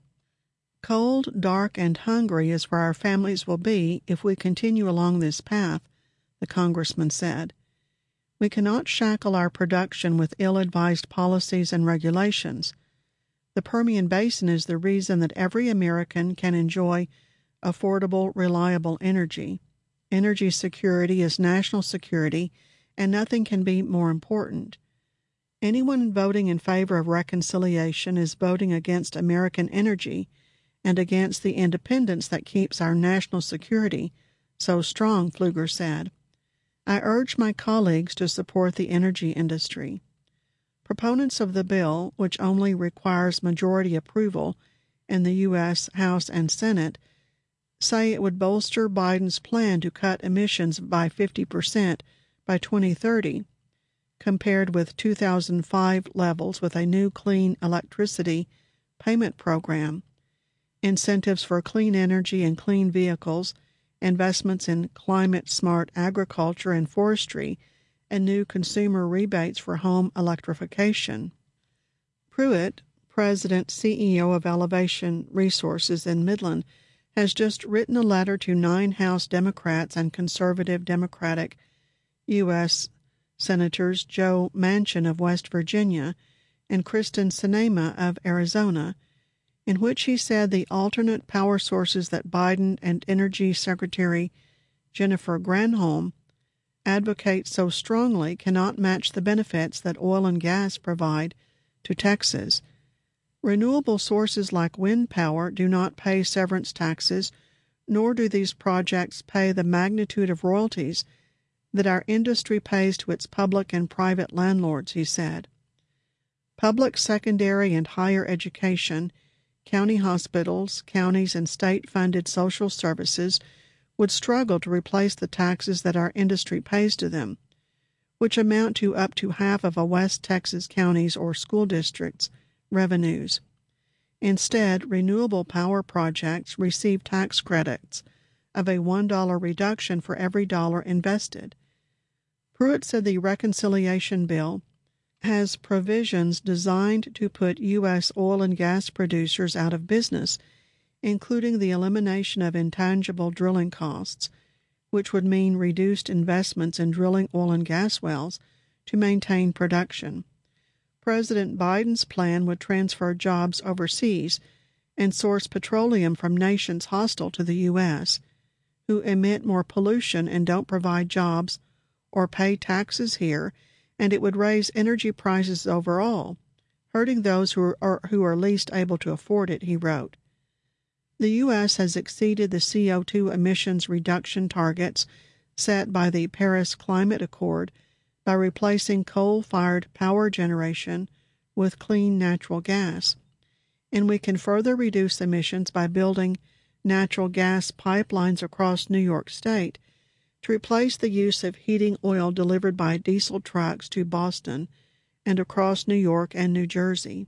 Speaker 2: Cold, dark, and hungry is where our families will be if we continue along this path, the congressman said. We cannot shackle our production with ill-advised policies and regulations. The Permian Basin is the reason that every American can enjoy affordable, reliable energy. Energy security is national security, and nothing can be more important. Anyone voting in favor of reconciliation is voting against American energy and against the independence that keeps our national security so strong, Pfluger said. I urge my colleagues to support the energy industry. Proponents of the bill, which only requires majority approval in the U S House and Senate, say it would bolster Biden's plan to cut emissions by fifty percent by twenty thirty, compared with two thousand five levels with a new clean electricity payment program, incentives for clean energy and clean vehicles, investments in climate-smart agriculture and forestry, and new consumer rebates for home electrification. Pruitt, President C E O of Elevation Resources in Midland, has just written a letter to nine House Democrats and conservative Democratic U S Senators Joe Manchin of West Virginia and Kristen Sinema of Arizona, in which he said the alternate power sources that Biden and Energy Secretary Jennifer Granholm advocate so strongly cannot match the benefits that oil and gas provide to Texas. Renewable sources like wind power do not pay severance taxes, nor do these projects pay the magnitude of royalties that our industry pays to its public and private landlords, he said. Public secondary and higher education, county hospitals, counties, and state-funded social services would struggle to replace the taxes that our industry pays to them. which amount to up to half of a West Texas county's or school district's revenues. Instead, renewable power projects receive tax credits of a one dollar reduction for every dollar invested. Pruitt said the reconciliation bill has provisions designed to put U S oil and gas producers out of business, including the elimination of intangible drilling costs, which would mean reduced investments in drilling oil and gas wells to maintain production. President Biden's plan would transfer jobs overseas and source petroleum from nations hostile to the U S, who emit more pollution and don't provide jobs or pay taxes here, and it would raise energy prices overall, hurting those who are, who are least able to afford it, he wrote. The U S has exceeded the C O two emissions reduction targets set by the Paris Climate Accord by replacing coal-fired power generation with clean natural gas, and we can further reduce emissions by building natural gas pipelines across New York State to replace the use of heating oil delivered by diesel trucks to Boston and across New York and New Jersey.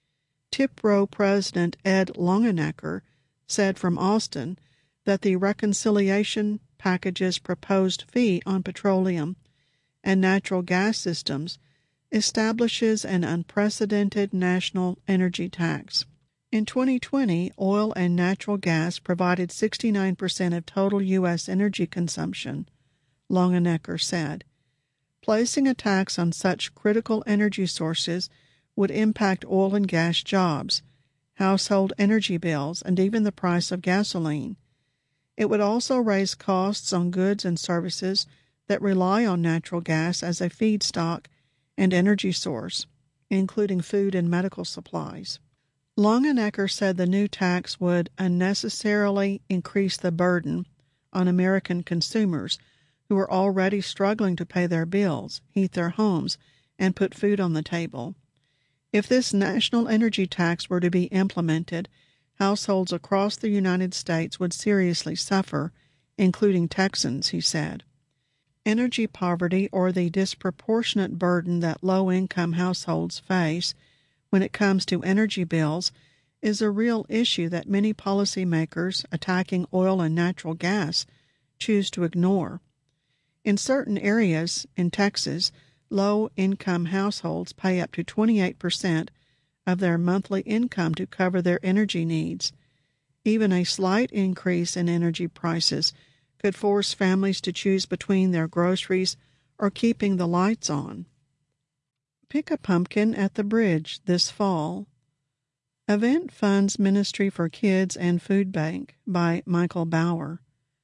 Speaker 2: TIPRO President Ed Longenecker said from Austin that the reconciliation package's proposed fee on petroleum and natural gas systems establishes an unprecedented national energy tax. In twenty twenty, oil and natural gas provided sixty-nine percent of total U S energy consumption, Longenecker said. Placing a tax on such critical energy sources would impact oil and gas jobs, household energy bills, and even the price of gasoline. It would also raise costs on goods and services that rely on natural gas as a feedstock and energy source, including food and medical supplies. Longenecker said the new tax would unnecessarily increase the burden on American consumers who are already struggling to pay their bills, heat their homes, and put food on the table. If this national energy tax were to be implemented, households across the United States would seriously suffer, including Texans, he said. Energy poverty, or the disproportionate burden that low-income households face when it comes to energy bills, is a real issue that many policymakers attacking oil and natural gas choose to ignore. In certain areas in Texas, low-income households pay up to twenty-eight percent of their monthly income to cover their energy needs. Even a slight increase in energy prices could force families to choose between their groceries or keeping the lights on. Pick a pumpkin at the bridge this fall. Event funds Ministry for Kids and Food Bank by Michael Bauer.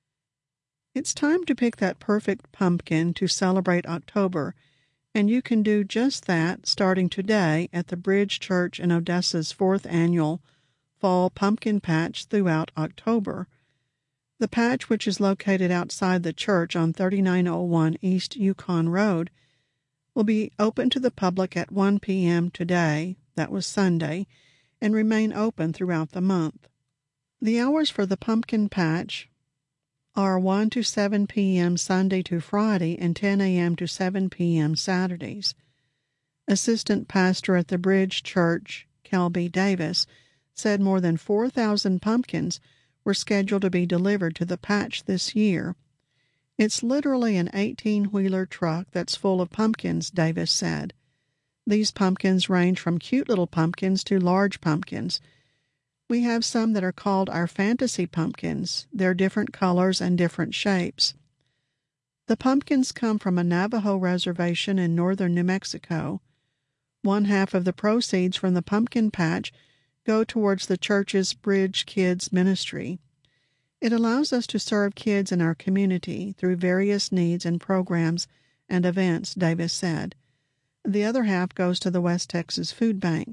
Speaker 2: It's time to pick that perfect pumpkin to celebrate October, and you can do just that starting today at the Bridge Church in Odessa's fourth annual Fall Pumpkin Patch throughout October. The patch, which is located outside the church on thirty-nine oh one East Yukon Road, will be open to the public at one p.m. today, that was Sunday, and remain open throughout the month. The hours for the pumpkin patch are one to seven p.m. Sunday to Friday and ten a.m. to seven p.m. Saturdays. Assistant pastor at the Bridge Church, Kelby Davis, said more than four thousand pumpkins were scheduled to be delivered to the patch this year. It's literally an eighteen-wheeler truck that's full of pumpkins, Davis said. These pumpkins range from cute little pumpkins to large pumpkins. We have some that are called our fantasy pumpkins. They're different colors and different shapes. The pumpkins come from a Navajo reservation in northern New Mexico. One half of the proceeds from the pumpkin patch go towards the church's Bridge Kids ministry. It allows us to serve kids in our community through various needs and programs and events, Davis said. The other half goes to the West Texas Food Bank.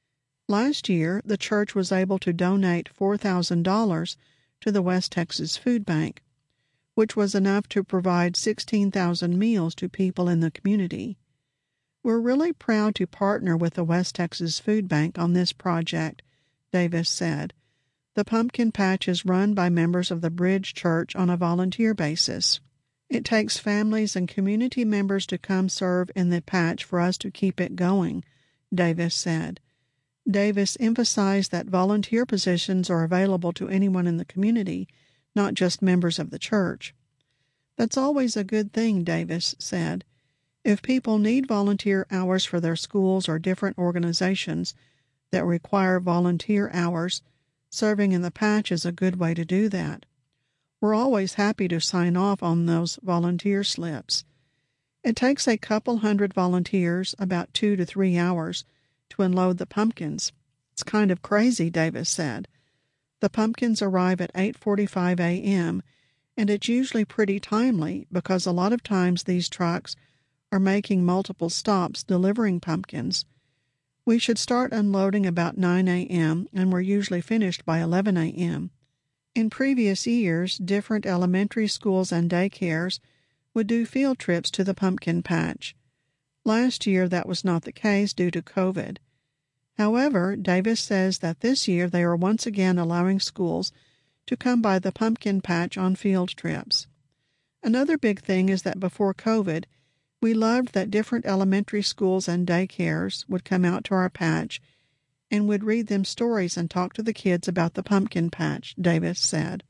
Speaker 2: Last year, the church was able to donate four thousand dollars to the West Texas Food Bank, which was enough to provide sixteen thousand meals to people in the community. We're really proud to partner with the West Texas Food Bank on this project, Davis said. The pumpkin patch is run by members of the Bridge Church on a volunteer basis. It takes families and community members to come serve in the patch for us to keep it going, Davis said. Davis emphasized that volunteer positions are available to anyone in the community, not just members of the church. That's always a good thing, Davis said. If people need volunteer hours for their schools or different organizations that require volunteer hours, serving in the patch is a good way to do that. We're always happy to sign off on those volunteer slips. It takes a couple hundred volunteers about two to three hours to unload the pumpkins. It's kind of crazy, Davis said. The pumpkins arrive at eight forty-five a.m., and it's usually pretty timely because a lot of times these trucks are making multiple stops delivering pumpkins. We should start unloading about nine a.m., and we're usually finished by eleven a.m. In previous years, different elementary schools and daycares would do field trips to the pumpkin patch. Last year, that was not the case due to COVID. However, Davis says that this year they are once again allowing schools to come by the pumpkin patch on field trips. Another big thing is that before COVID, we loved that different elementary schools and daycares would come out to our patch and would read them stories and talk to the kids about the pumpkin patch, Davis said.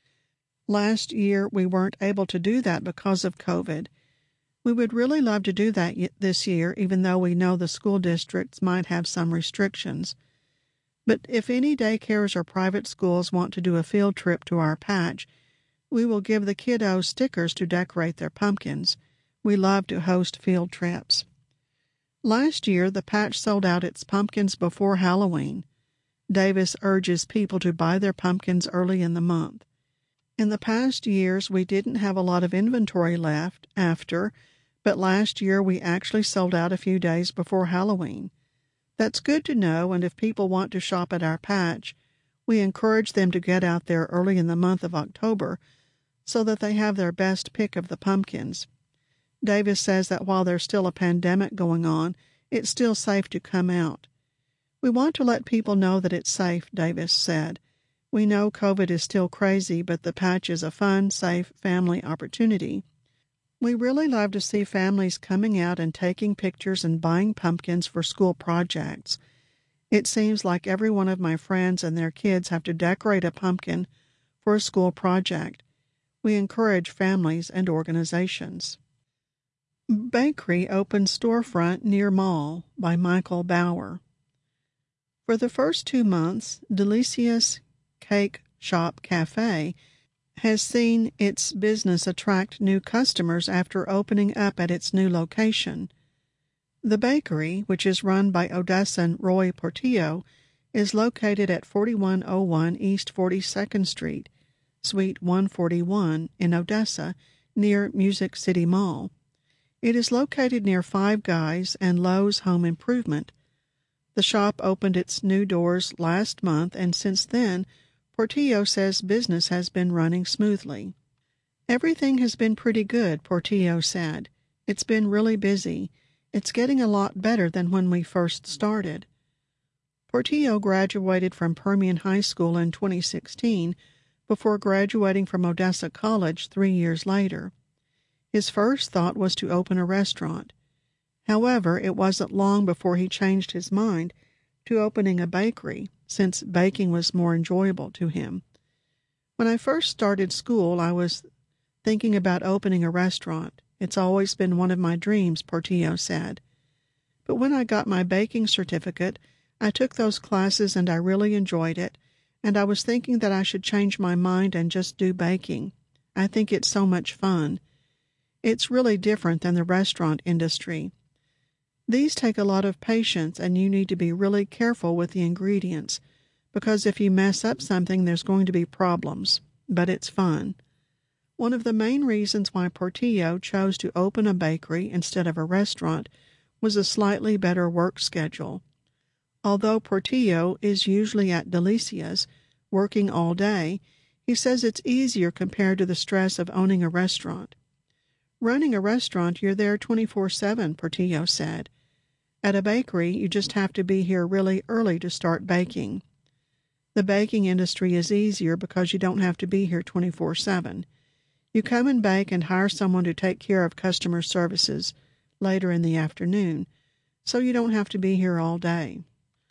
Speaker 2: Last year, we weren't able to do that because of COVID. We would really love to do that this year, even though we know the school districts might have some restrictions. But if any daycares or private schools want to do a field trip to our patch, we will give the kiddos stickers to decorate their pumpkins. We love to host field trips. Last year, the patch sold out its pumpkins before Halloween. Davis urges people to buy their pumpkins early in the month. In the past years, we didn't have a lot of inventory left after, but last year we actually sold out a few days before Halloween. That's good to know, and if people want to shop at our patch, we encourage them to get out there early in the month of October so that they have their best pick of the pumpkins. Davis says that while there's still a pandemic going on, it's still safe to come out. We want to let people know that it's safe, Davis said. We know COVID is still crazy, but the patch is a fun, safe family opportunity. We really love to see families coming out and taking pictures and buying pumpkins for school projects. It seems like every one of my friends and their kids have to decorate a pumpkin for a school project. We encourage families and organizations. Bakery opens storefront near mall by Michael Bauer. For the first two months, Delicious Cake Shop Cafe has seen its business attract new customers after opening up at its new location. The bakery, which is run by Odessan Roy Portillo, is located at forty-one oh one East forty-second Street, Suite one forty-one in Odessa, near Music City Mall. It is located near Five Guys and Lowe's Home Improvement. The shop opened its new doors last month, and since then, Portillo says business has been running smoothly. Everything has been pretty good, Portillo said. It's been really busy. It's getting a lot better than when we first started. Portillo graduated from Permian High School in twenty sixteen before graduating from Odessa College three years later. His first thought was to open a restaurant. However, it wasn't long before he changed his mind to opening a bakery, since baking was more enjoyable to him. When I first started school, I was thinking about opening a restaurant. It's always been one of my dreams, Portillo said. But when I got my baking certificate, I took those classes and I really enjoyed it, and I was thinking that I should change my mind and just do baking. I think it's so much fun. It's really different than the restaurant industry. These take a lot of patience, and you need to be really careful with the ingredients, because if you mess up something, there's going to be problems. But it's fun. One of the main reasons why Portillo chose to open a bakery instead of a restaurant was a slightly better work schedule. Although Portillo is usually at Delicias, working all day, he says it's easier compared to the stress of owning a restaurant. Running a restaurant, you're there twenty-four seven, Portillo said. At a bakery, you just have to be here really early to start baking. The baking industry is easier because you don't have to be here twenty-four seven. You come and bake and hire someone to take care of customer services later in the afternoon, so you don't have to be here all day.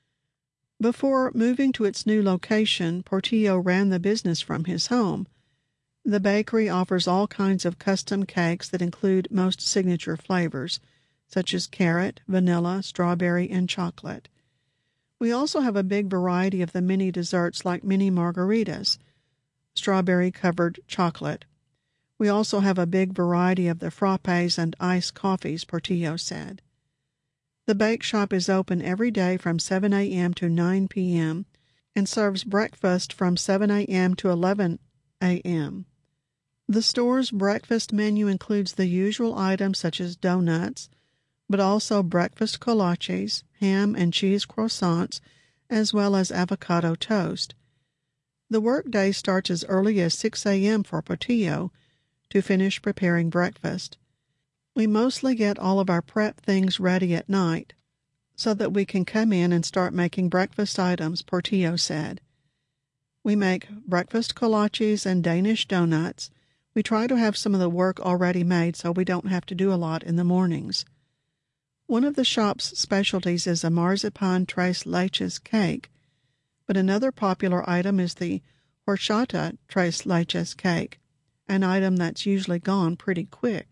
Speaker 2: Before moving to its new location, Portillo ran the business from his home. The bakery offers all kinds of custom cakes that include most signature flavors, such as carrot, vanilla, strawberry, and chocolate. We also have a big variety of the mini desserts like mini margaritas, strawberry-covered chocolate. We also have a big variety of the frappes and iced coffees, Portillo said. The bake shop is open every day from seven a.m. to nine p.m. and serves breakfast from seven a.m. to eleven a.m. The store's breakfast menu includes the usual items such as donuts, but also breakfast kolaches, ham and cheese croissants, as well as avocado toast. The workday starts as early as six a.m. for Portillo to finish preparing breakfast. We mostly get all of our prep things ready at night so that we can come in and start making breakfast items, Portillo said. We make breakfast kolaches and Danish donuts. We try to have some of the work already made so we don't have to do a lot in the mornings. One of the shop's specialties is a marzipan tres leches cake, but another popular item is the horchata tres leches cake, an item that's usually gone pretty quick.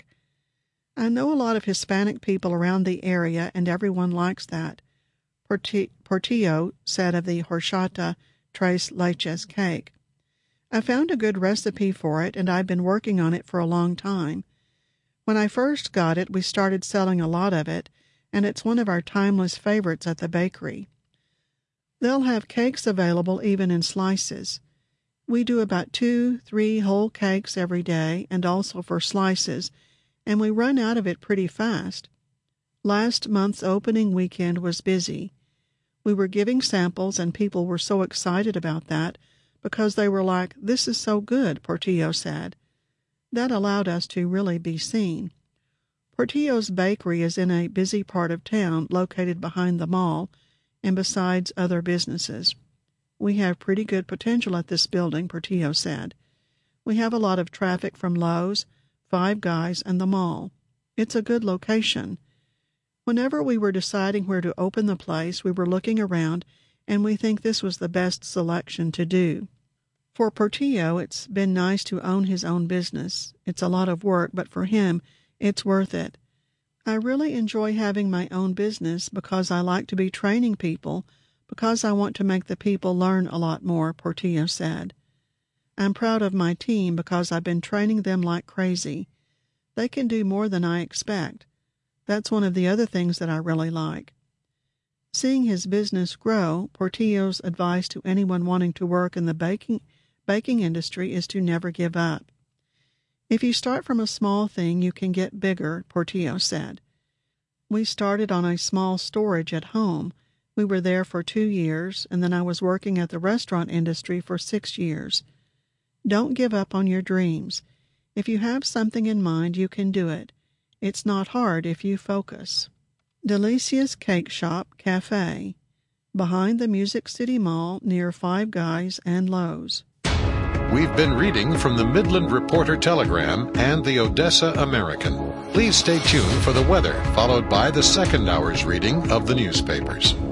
Speaker 2: I know a lot of Hispanic people around the area, and everyone likes that, Portillo said of the horchata tres leches cake. I found a good recipe for it, and I've been working on it for a long time. When I first got it, we started selling a lot of it, and it's one of our timeless favorites at the bakery. They'll have cakes available even in slices. We do about two, three whole cakes every day, and also for slices, and we run out of it pretty fast. Last month's opening weekend was busy. We were giving samples, and people were so excited about that because they were like, "This is so good," Portillo said. That allowed us to really be seen. Portillo's bakery is in a busy part of town located behind the mall and besides other businesses. We have pretty good potential at this building, Portillo said. We have a lot of traffic from Lowe's, Five Guys, and the mall. It's a good location. Whenever we were deciding where to open the place, we were looking around, and we think this was the best selection to do. For Portillo, it's been nice to own his own business. It's a lot of work, but for him, it's worth it. I really enjoy having my own business because I like to be training people, because I want to make the people learn a lot more, Portillo said. I'm proud of my team because I've been training them like crazy. They can do more than I expect. That's one of the other things that I really like. Seeing his business grow, Portillo's advice to anyone wanting to work in the baking, baking industry is to never give up. If you start from a small thing, you can get bigger, Portillo said. We started on a small storage at home. We were there for two years, and then I was working at the restaurant industry for six years. Don't give up on your dreams. If you have something in mind, you can do it. It's not hard if you focus. Delicia's Cake Shop Cafe, behind the Music City Mall near Five Guys and Lowe's.
Speaker 1: We've been reading from the Midland Reporter Telegram and the Odessa American. Please stay tuned for the weather, followed by the second hour's reading of the newspapers.